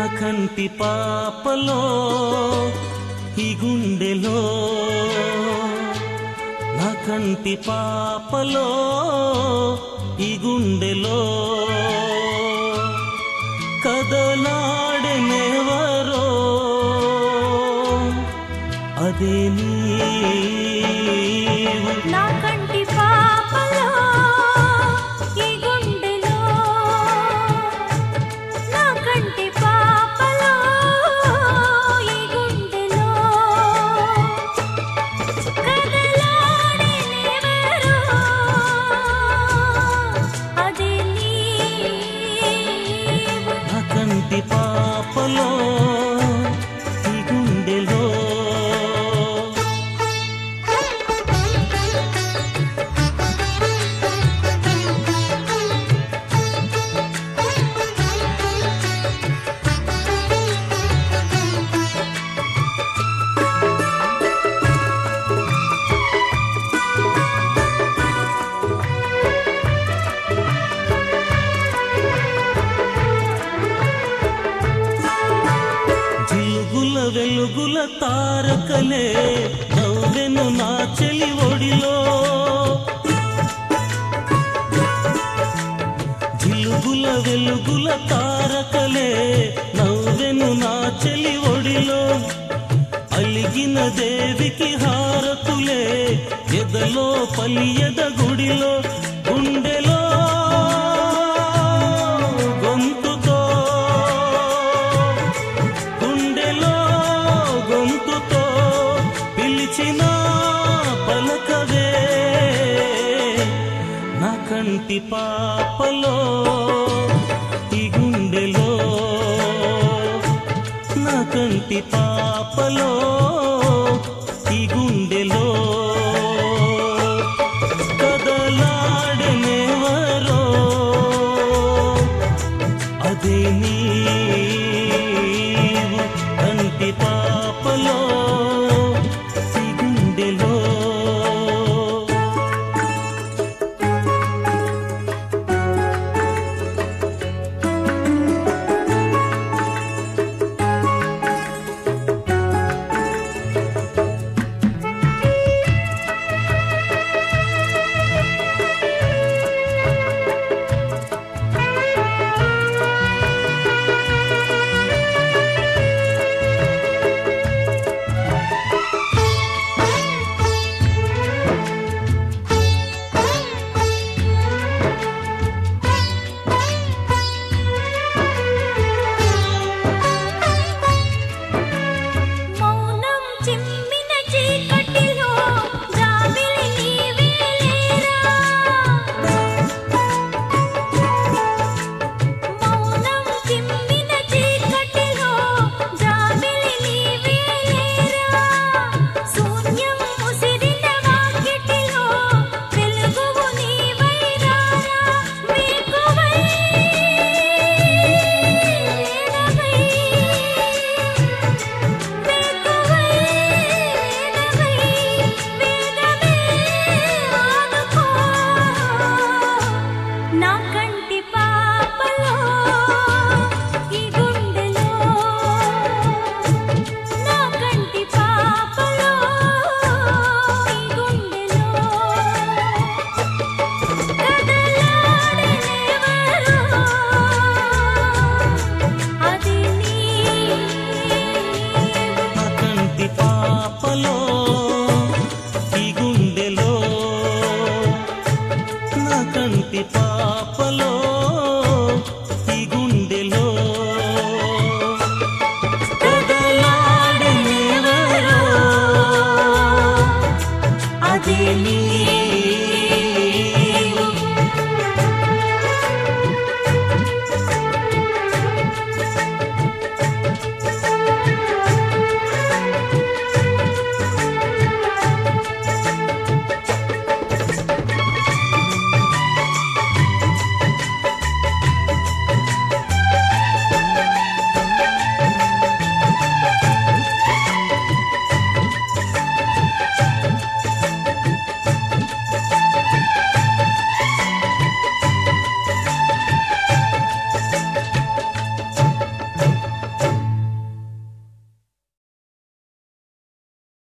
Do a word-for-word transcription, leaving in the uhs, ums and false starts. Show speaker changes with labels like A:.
A: కంటి పాపలో ఈ గుండెలో నా కంటి పాపలో ఈ గుండెలో కదలాడెనెవరో అదే నీవు
B: నా కంటి పాపలో ఈ గుండెలో నా కంటి పాపలో ఈ గుండెలో కదలాడెనెవరో అదే నీవు
A: నా కంటి పాపలో ఈ గుండెలో జిలుగుల వెలుగుల తారకలే నవ్వెను నా చెలి ఒడిలో జిలుగుల వెలుగుల తారకలే నవ్వెను నా చెలి ఒడిలో అలిగిన దేవికి హారతులే ఎదలో పలియద గుడిలో గుండెలో గొంతుతో గుండెలో గొంతుతో పిలిచిన పలకవే నా కంటి పాపలో ఈ గుండెలో నా కంటి పాపలో